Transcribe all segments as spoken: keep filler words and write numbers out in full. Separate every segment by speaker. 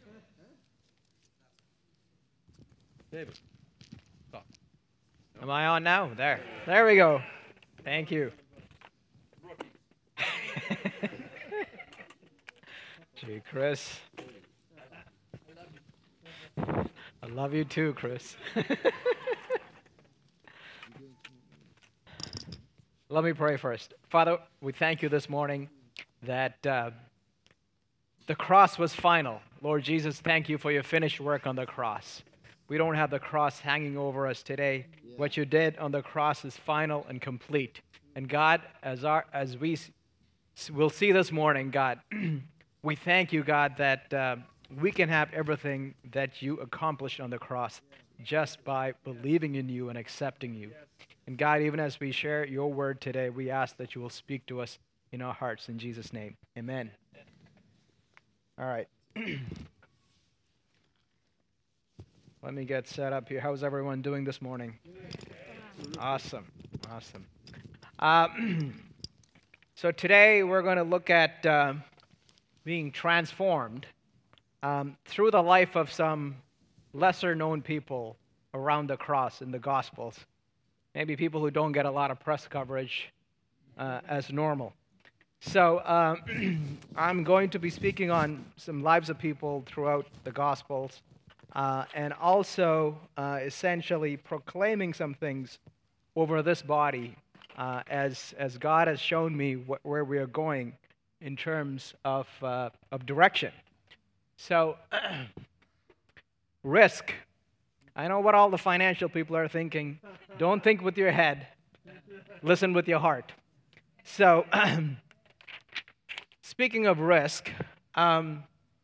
Speaker 1: David. Oh.
Speaker 2: Am I on now? There. There we go. Thank you. Gee, Chris. I love you too, Chris. Let me pray first. Father, we thank you this morning that uh, the cross was final. Lord Jesus, thank you for your finished work on the cross. We don't have the cross hanging over us today. Yeah. What you did on the cross is final and complete. And God, as our as we will see this morning, God, we thank you, God, that uh, we can have everything that you accomplished on the cross just by believing in you and accepting you. And God, even as we share your word today, we ask that you will speak to us in our hearts. In Jesus' name, amen. All right. Let me get set up here. How's everyone doing this morning? Awesome. Awesome. Uh, so today we're going to look at uh, being transformed um, through the life of some lesser-known people around the cross in the Gospels. Maybe people who don't get a lot of press coverage uh, as normal. So uh, I'm going to be speaking on some lives of people throughout the Gospels. Uh, and also uh, essentially proclaiming some things over this body uh, as as God has shown me wh- where we are going in terms of uh, of direction. So risk. I know what all the financial people are thinking. Don't think with your head. Listen with your heart. So speaking of risk. Um,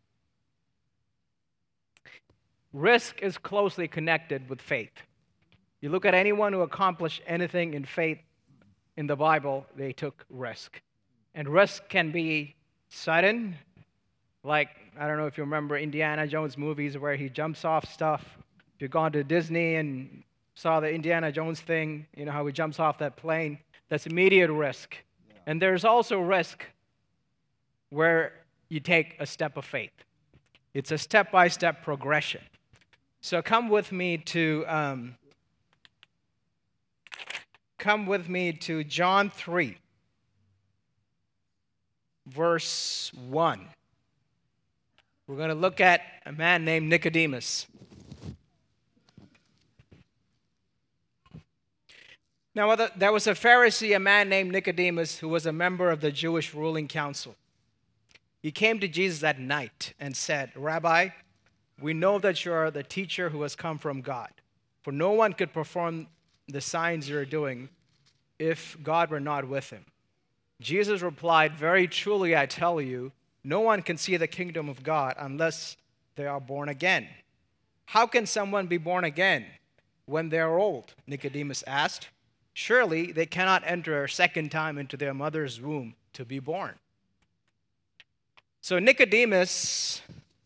Speaker 2: Risk is closely connected with faith. You look at anyone who accomplished anything in faith in the Bible, they took risk. And risk can be sudden, like, I don't know if you remember Indiana Jones movies where he jumps off stuff. If you've gone to Disney and saw the Indiana Jones thing, you know how he jumps off that plane, that's immediate risk. Yeah. And there's also risk where you take a step of faith. It's a step-by-step progression. So come with me to um, come with me to John three, verse one. We're going to look at a man named Nicodemus. Now, there was a Pharisee, a man named Nicodemus, who was a member of the Jewish ruling council. He came to Jesus at night and said, "Rabbi, we know that you are the teacher who has come from God, for no one could perform the signs you're doing if God were not with him." Jesus replied, "Very truly I tell you, no one can see the kingdom of God unless they are born again." "How can someone be born again when they are old?" Nicodemus asked. "Surely they cannot enter a second time into their mother's womb to be born." So Nicodemus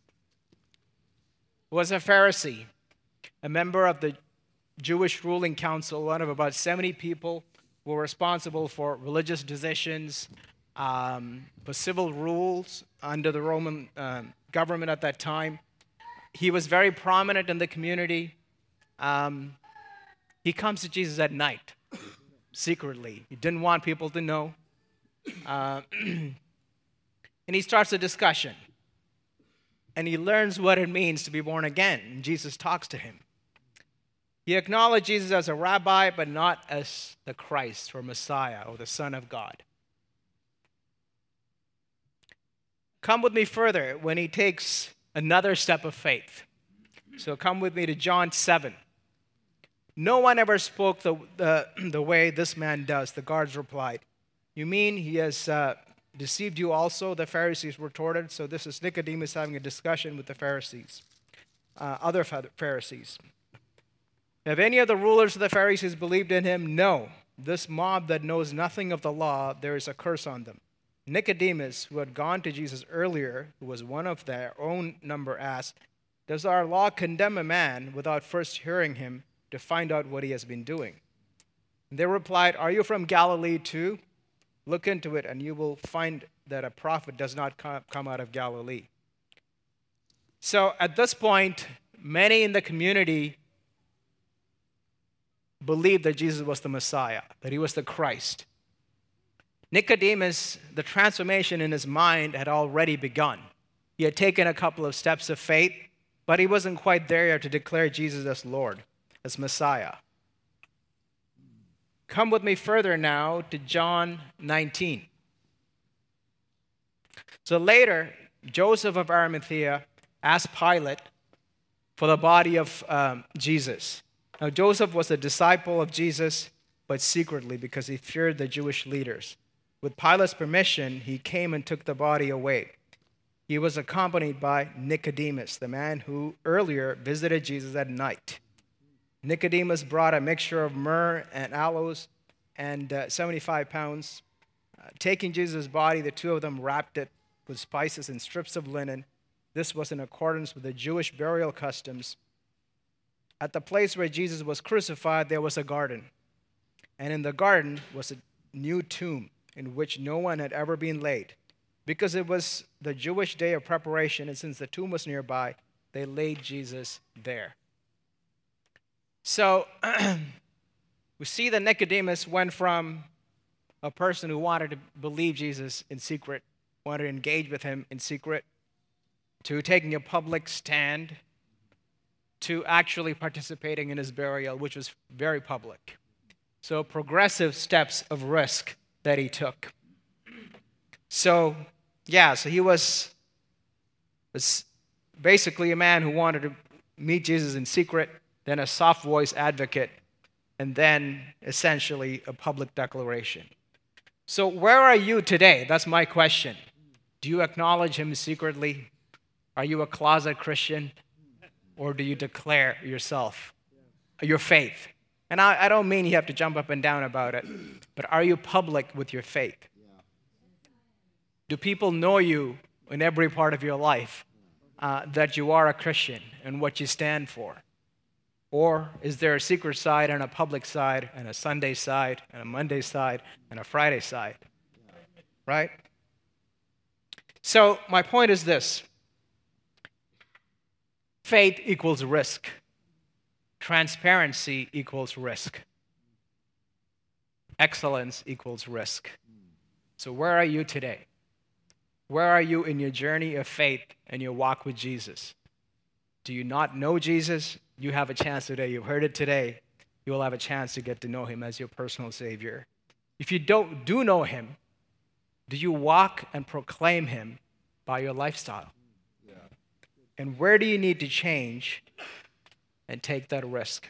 Speaker 2: was a Pharisee, a member of the Jewish ruling council, one of about seventy people who were responsible for religious decisions, um, for civil rules under the Roman uh, government at that time. He was very prominent in the community. Um, he comes to Jesus at night, secretly. He didn't want people to know. Uh, and he starts a discussion. And he learns what it means to be born again. And Jesus talks to him. He acknowledged Jesus as a rabbi, but not as the Christ or Messiah or the Son of God. Come with me further when he takes another step of faith. So come with me to John seven. "No one ever spoke the, the, the way this man does," the guards replied. "You mean he has uh, deceived you also?" the Pharisees retorted. So this is Nicodemus having a discussion with the Pharisees, uh, other Pharisees. "Have any of the rulers of the Pharisees believed in him?" "No. This mob that knows nothing of the law, there is a curse on them." Nicodemus, who had gone to Jesus earlier, who was one of their own number, asked, "Does our law condemn a man without first hearing him to find out what he has been doing?" And they replied, "Are you from Galilee too? Look into it, and you will find that a prophet does not come out of Galilee." So at this point, many in the community believed that Jesus was the Messiah, that he was the Christ. Nicodemus, the transformation in his mind had already begun. He had taken a couple of steps of faith, but he wasn't quite there yet to declare Jesus as Lord, as Messiah. Come with me further now to John nineteen. So later, Joseph of Arimathea asked Pilate for the body of um, Jesus. Now, Joseph was a disciple of Jesus, but secretly because he feared the Jewish leaders. With Pilate's permission, he came and took the body away. He was accompanied by Nicodemus, the man who earlier visited Jesus at night. Nicodemus brought a mixture of myrrh and aloes and uh, seventy-five pounds. Uh, taking Jesus' body, the two of them wrapped it with spices and strips of linen. This was in accordance with the Jewish burial customs. At the place where Jesus was crucified, there was a garden. And in the garden was a new tomb in which no one had ever been laid. Because it was the Jewish day of preparation, and since the tomb was nearby, they laid Jesus there. So we see that Nicodemus went from a person who wanted to believe Jesus in secret, wanted to engage with him in secret, to taking a public stand, to actually participating in his burial, which was very public. So progressive steps of risk that he took. So, yeah, so he was, was basically a man who wanted to meet Jesus in secret, then a soft voice advocate, and then essentially a public declaration. So where are you today? That's my question. Do you acknowledge him secretly? Are you a closet Christian? Or do you declare yourself, your faith? And I, I don't mean you have to jump up and down about it, but are you public with your faith? Do people know you in every part of your life uh, that you are a Christian and what you stand for? Or is there a secret side and a public side and a Sunday side and a Monday side and a Friday side? Right? So my point is this. Faith equals risk. Transparency equals risk. Excellence equals risk. So where are you today? Where are you in your journey of faith and your walk with Jesus? Do you not know Jesus? You have a chance today. You've heard it today. You will have a chance to get to know him as your personal Savior. If you don't do know him, do you walk and proclaim him by your lifestyle? Yeah. And where do you need to change and take that risk?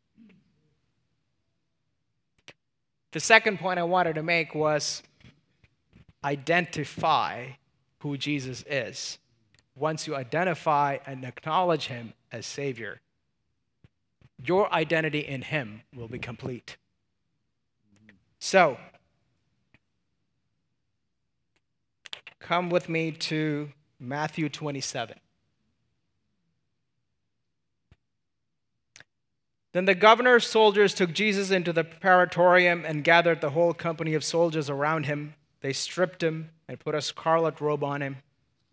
Speaker 2: The second point I wanted to make was identify who Jesus is. Once you identify and acknowledge him as Savior, your identity in him will be complete. So, come with me to Matthew twenty-seven. Then the governor's soldiers took Jesus into the praetorium and gathered the whole company of soldiers around him. They stripped him and put a scarlet robe on him,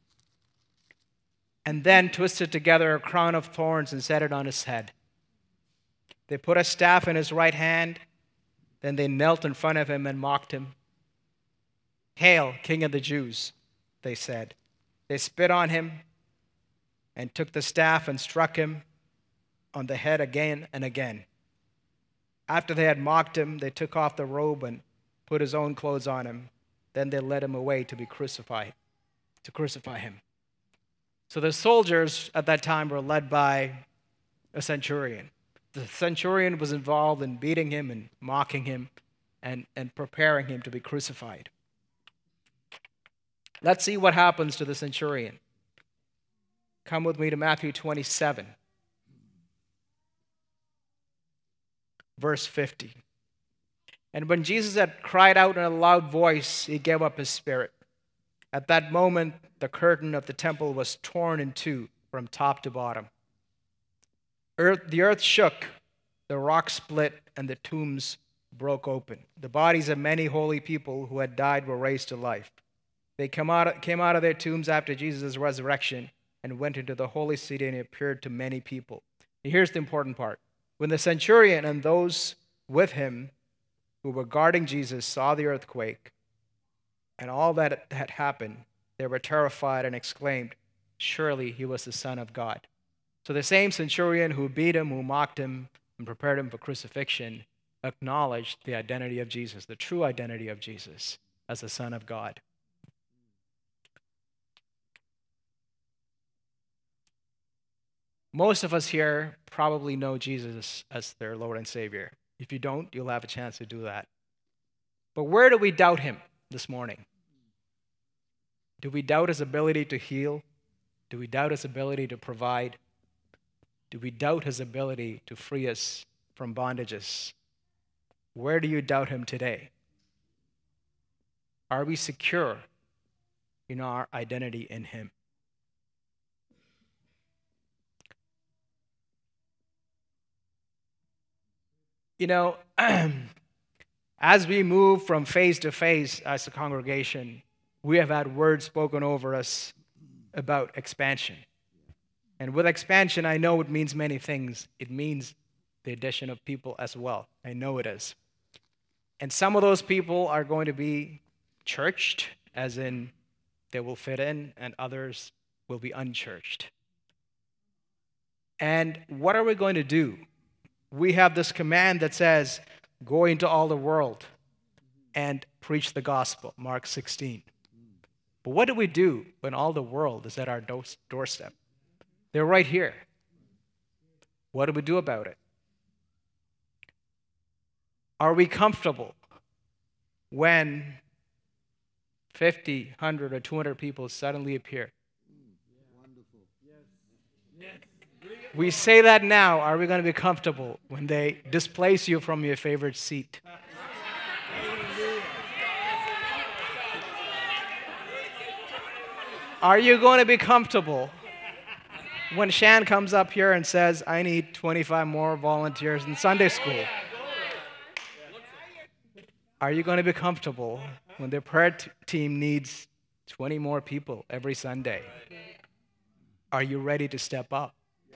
Speaker 2: and then twisted together a crown of thorns and set it on his head. They put a staff in his right hand. Then they knelt in front of him and mocked him. "Hail, King of the Jews," they said. They spit on him and took the staff and struck him on the head again and again. After they had mocked him, they took off the robe and put his own clothes on him. Then they led him away to be crucified, to crucify him. So the soldiers at that time were led by a centurion. The centurion was involved in beating him and mocking him and, and preparing him to be crucified. Let's see what happens to the centurion. Come with me to Matthew twenty-seven, verse fifty. And when Jesus had cried out in a loud voice, he gave up his spirit. At that moment, the curtain of the temple was torn in two from top to bottom. Earth, the earth shook, the rocks split, and the tombs broke open. The bodies of many holy people who had died were raised to life. They came out, came out of their tombs after Jesus' resurrection and went into the holy city and appeared to many people. And here's the important part. When the centurion and those with him who were guarding Jesus saw the earthquake and all that had happened, they were terrified and exclaimed, "Surely he was the Son of God." So the same centurion who beat him, who mocked him, and prepared him for crucifixion, acknowledged the identity of Jesus, the true identity of Jesus as the Son of God. Most of us here probably know Jesus as their Lord and Savior. If you don't, you'll have a chance to do that. But where do we doubt him this morning? Do we doubt his ability to heal? Do we doubt his ability to provide? Do we doubt his ability to free us from bondages? Where do you doubt him today? Are we secure in our identity in him? You know, as we move from phase to phase as a congregation, we have had words spoken over us about expansion. And with expansion, I know it means many things. It means the addition of people as well. I know it is. And some of those people are going to be churched, as in they will fit in, and others will be unchurched. And what are we going to do? We have this command that says, go into all the world and preach the gospel, Mark sixteen. But what do we do when all the world is at our doorstep? They're right here. What do we do about it? Are we comfortable when fifty, one hundred, or two hundred people suddenly appear? We say that now. Are we going to be comfortable when they displace you from your favorite seat? Are you going to be comfortable when Shan comes up here and says, I need twenty-five more volunteers in Sunday school? Are you going to be comfortable when the prayer t- team needs twenty more people every Sunday? Are you ready to step up?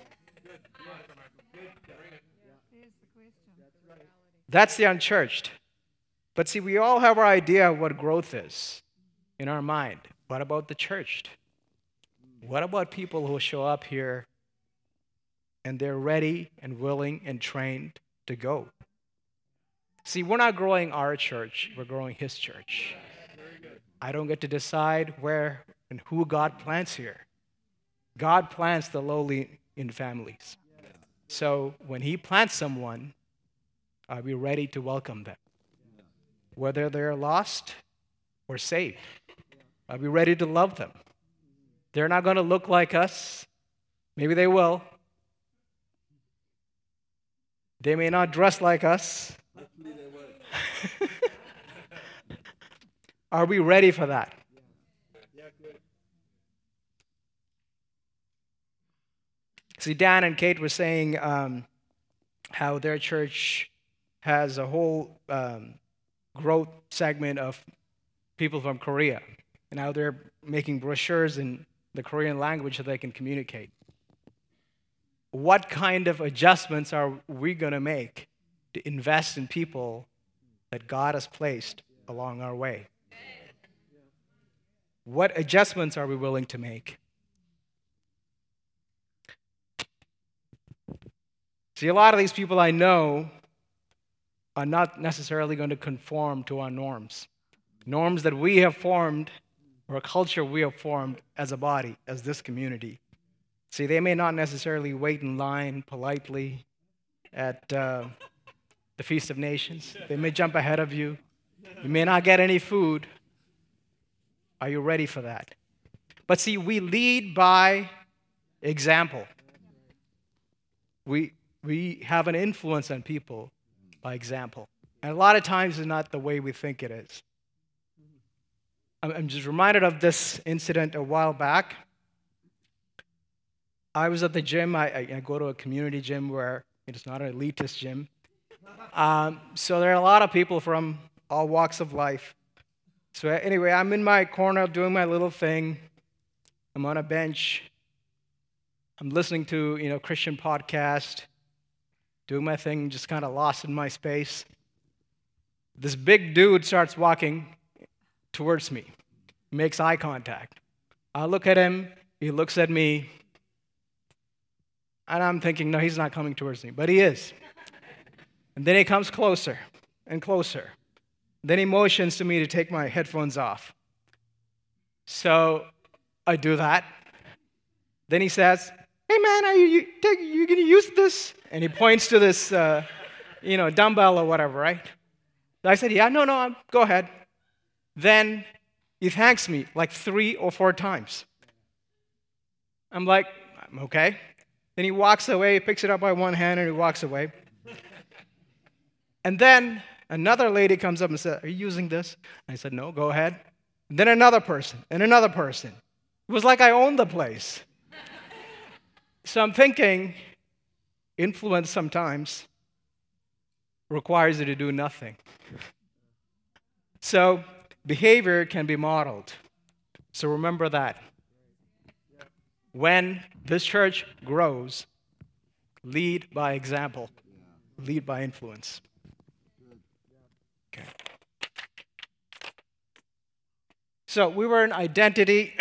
Speaker 2: That's the unchurched. But see, we all have our idea of what growth is in our mind. What about the churched? What about people who show up here and they're ready and willing and trained to go? See, we're not growing our church, we're growing his church. I don't get to decide where and who God plants here. God plants the lowly in families. So when he plants someone, are we ready to welcome them? Whether they're lost or saved, are we ready to love them? They're not going to look like us. Maybe they will. They may not dress like us. Are we ready for that? See, Dan and Kate were saying um, how their church has a whole um, growth segment of people from Korea. And how they're making brochures in the Korean language so they can communicate. What kind of adjustments are we going to make to invest in people that God has placed along our way? What adjustments are we willing to make? See, a lot of these people I know are not necessarily going to conform to our norms. Norms that we have formed, or a culture we have formed as a body, as this community. See, they may not necessarily wait in line politely at uh, the Feast of Nations. They may jump ahead of you. You may not get any food. Are you ready for that? But see, we lead by example. We, we have an influence on people by example. And a lot of times it's not the way we think it is. I'm just reminded of this incident a while back. I was at the gym. I, I go to a community gym where it's not an elitist gym. Um, so there are a lot of people from all walks of life. So anyway, I'm in my corner doing my little thing. I'm on a bench. I'm listening to, you know, Christian podcast, doing my thing, just kind of lost in my space. This big dude starts walking towards me, makes eye contact. I look at him, he looks at me, and I'm thinking, no, he's not coming towards me, but he is. And then he comes closer and closer. Then he motions to me to take my headphones off. So I do that. Then he says, hey man, are you, you, you going to use this? And he points to this, uh, you know, dumbbell or whatever, right? So I said, yeah, no, no, go ahead. Then he thanks me like three or four times. I'm like, okay. Then he walks away, picks it up by one hand, and he walks away. And then another lady comes up and says, are you using this? I said, no, go ahead. And then another person, and another person. It was like I owned the place. So I'm thinking, influence sometimes requires you to do nothing. So behavior can be modeled. So remember that. When this church grows, lead by example, lead by influence. Okay. So we were in identity.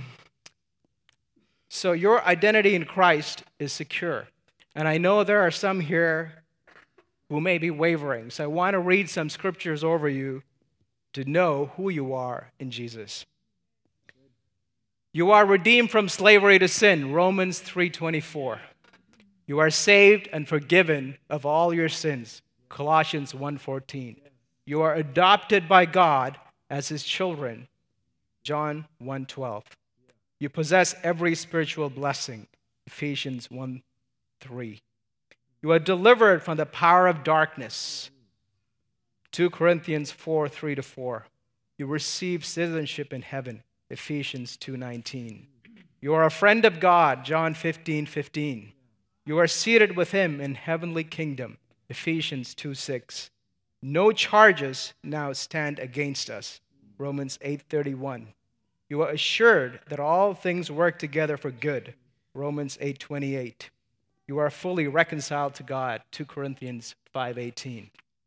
Speaker 2: So your identity in Christ is secure. And I know there are some here who may be wavering. So I want to read some scriptures over you to know who you are in Jesus. You are redeemed from slavery to sin, Romans three twenty-four. You are saved and forgiven of all your sins, Colossians one fourteen. You are adopted by God as his children, John one twelve. You possess every spiritual blessing, Ephesians one three. You are delivered from the power of darkness, Second Corinthians four three to four. You receive citizenship in heaven, Ephesians two nineteen. You are a friend of God, John fifteen fifteen. You are seated with him in heavenly kingdom, Ephesians two six. No charges now stand against us, Romans eight thirty-one. You are assured that all things work together for good, Romans eight twenty-eight. You are fully reconciled to God, Second Corinthians five eighteen.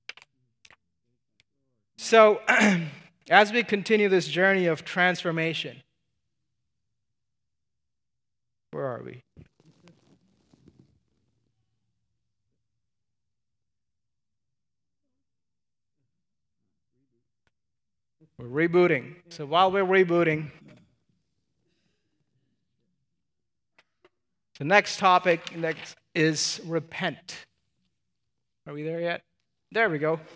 Speaker 2: So, as we continue this journey of transformation, where are we? We're rebooting. So while we're rebooting, the next topic next is repent. Are we there yet? There we go.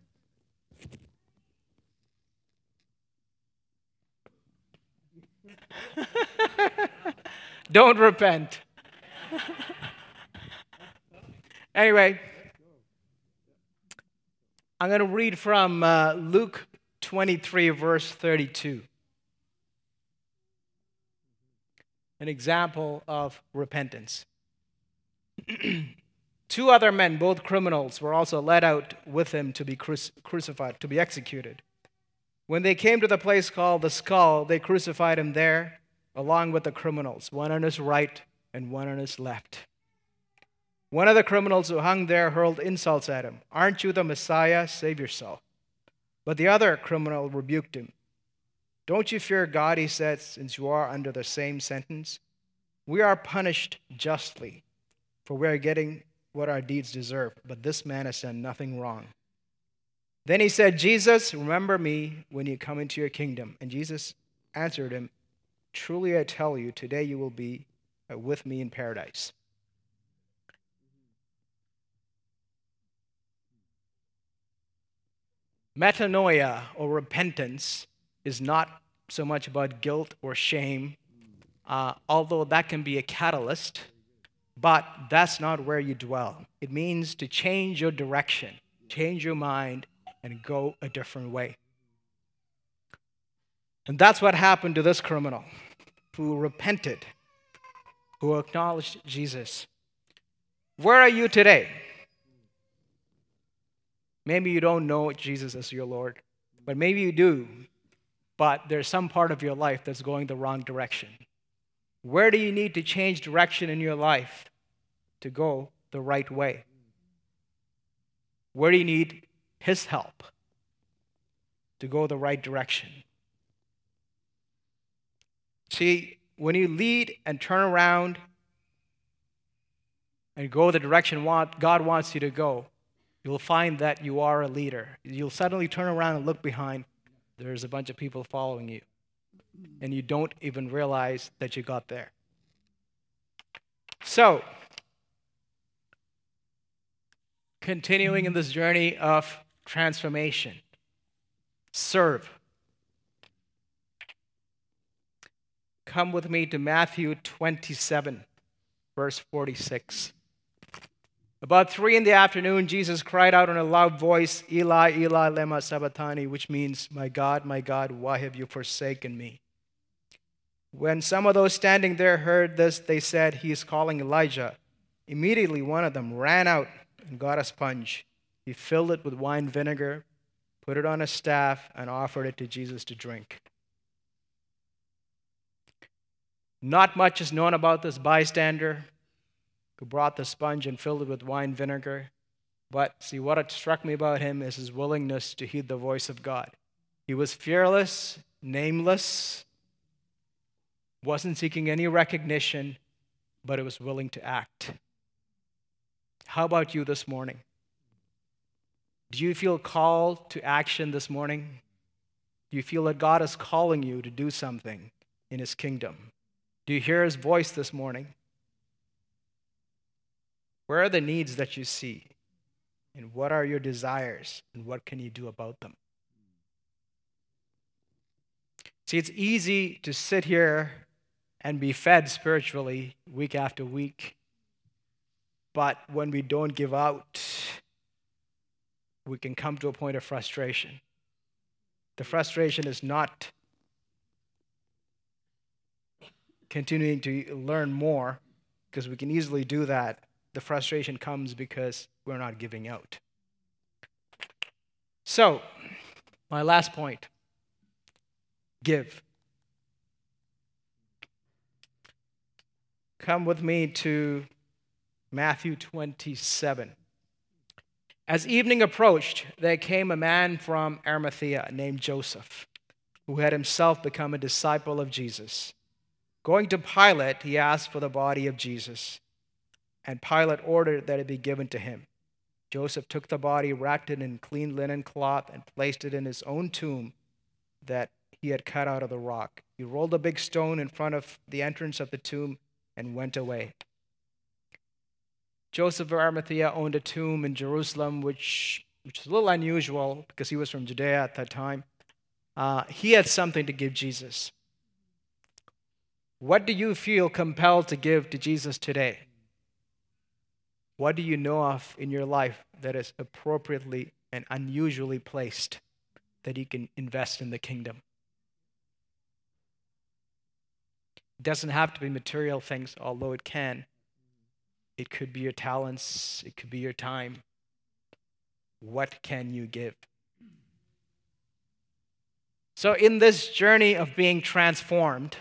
Speaker 2: Don't repent. Anyway, I'm going to read from uh, Luke twenty-three, verse thirty-two. An example of repentance. Two other men, both criminals, were also led out with him to be cruci- crucified, to be executed. When they came to the place called the Skull, they crucified him there, along with the criminals, one on his right and one on his left. One of the criminals who hung there hurled insults at him. Aren't you the Messiah? Save yourself. But the other criminal rebuked him. Don't you fear God, he said, since you are under the same sentence? We are punished justly, for we are getting what our deeds deserve, but this man has done nothing wrong. Then he said, Jesus, remember me when you come into your kingdom. And Jesus answered him, truly I tell you, today you will be with me in paradise. Metanoia, or repentance, is not so much about guilt or shame, uh, although that can be a catalyst, but that's not where you dwell. It means to change your direction, change your mind, and go a different way. And that's what happened to this criminal who repented, who acknowledged Jesus. Where are you today? Maybe you don't know Jesus as your Lord, but maybe you do, but there's some part of your life that's going the wrong direction. Where do you need to change direction in your life to go the right way? Where do you need His help to go the right direction? See, when you lead and turn around and go the direction God wants you to go, you'll find that you are a leader. You'll suddenly turn around and look behind. There's a bunch of people following you, and you don't even realize that you got there. So, continuing in this journey of transformation, serve. Come with me to Matthew twenty-seven, verse forty-six. About three in the afternoon, Jesus cried out in a loud voice, Eli, Eli, lema sabachthani, which means, my God, my God, why have you forsaken me? When some of those standing there heard this, they said, he is calling Elijah. Immediately one of them ran out and got a sponge. He filled it with wine vinegar, put it on a staff, and offered it to Jesus to drink. Not much is known about this bystander who brought the sponge and filled it with wine vinegar. But see, what it struck me about him is his willingness to heed the voice of God. He was fearless, nameless, wasn't seeking any recognition, but he was willing to act. How about you this morning? Do you feel called to action this morning? Do you feel that God is calling you to do something in His kingdom? Do you hear His voice this morning? Where are the needs that you see? And what are your desires? And what can you do about them? See, it's easy to sit here and be fed spiritually week after week. But when we don't give out, we can come to a point of frustration. The frustration is not continuing to learn more, because we can easily do that. The frustration comes because we're not giving out. So, my last point, give. Come with me to Matthew twenty-seven. As evening approached, there came a man from Arimathea named Joseph, who had himself become a disciple of Jesus. Going to Pilate, he asked for the body of Jesus, and Pilate ordered that it be given to him. Joseph took the body, wrapped it in clean linen cloth, and placed it in his own tomb that he had cut out of the rock. He rolled a big stone in front of the entrance of the tomb and went away. Joseph of Arimathea owned a tomb in Jerusalem, which, which is a little unusual because he was from Judea at that time. Uh, he had something to give Jesus. What do you feel compelled to give to Jesus today? What do you know of in your life that is appropriately and unusually placed that you can invest in the kingdom? It doesn't have to be material things, although it can. It could be your talents. It could be your time. What can you give? So in this journey of being transformed,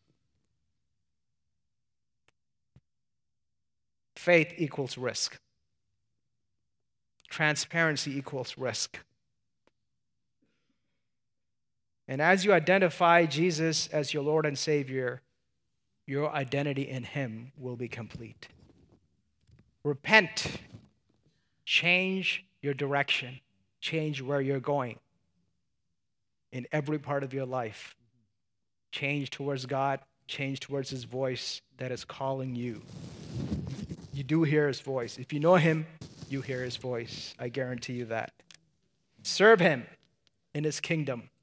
Speaker 2: faith equals risk. Transparency equals risk. And as you identify Jesus as your Lord and Savior, your identity in Him will be complete. Repent. Change your direction. Change where you're going in every part of your life. Change towards God. Change towards His voice that is calling you. You do hear His voice. If you know Him, you hear His voice. I guarantee you that. Serve Him in His kingdom.